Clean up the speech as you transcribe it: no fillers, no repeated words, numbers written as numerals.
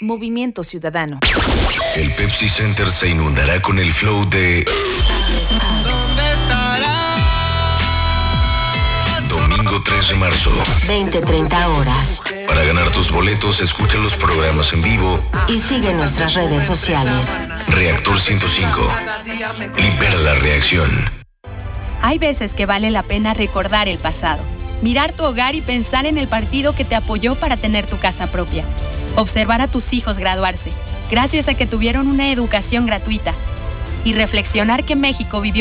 Movimiento Ciudadano. El Pepsi Center se inundará con el flow de Domingo 3 de marzo, 20-30 horas. Para ganar tus boletos, escucha los programas en vivo Y sigue nuestras redes sociales. Reactor 105. Libera la reacción. Hay veces que vale la pena recordar el pasado, mirar tu hogar y pensar en el partido que te apoyó para tener tu casa propia. Observar a tus hijos graduarse, gracias a que tuvieron una educación gratuita. Y reflexionar que México vivió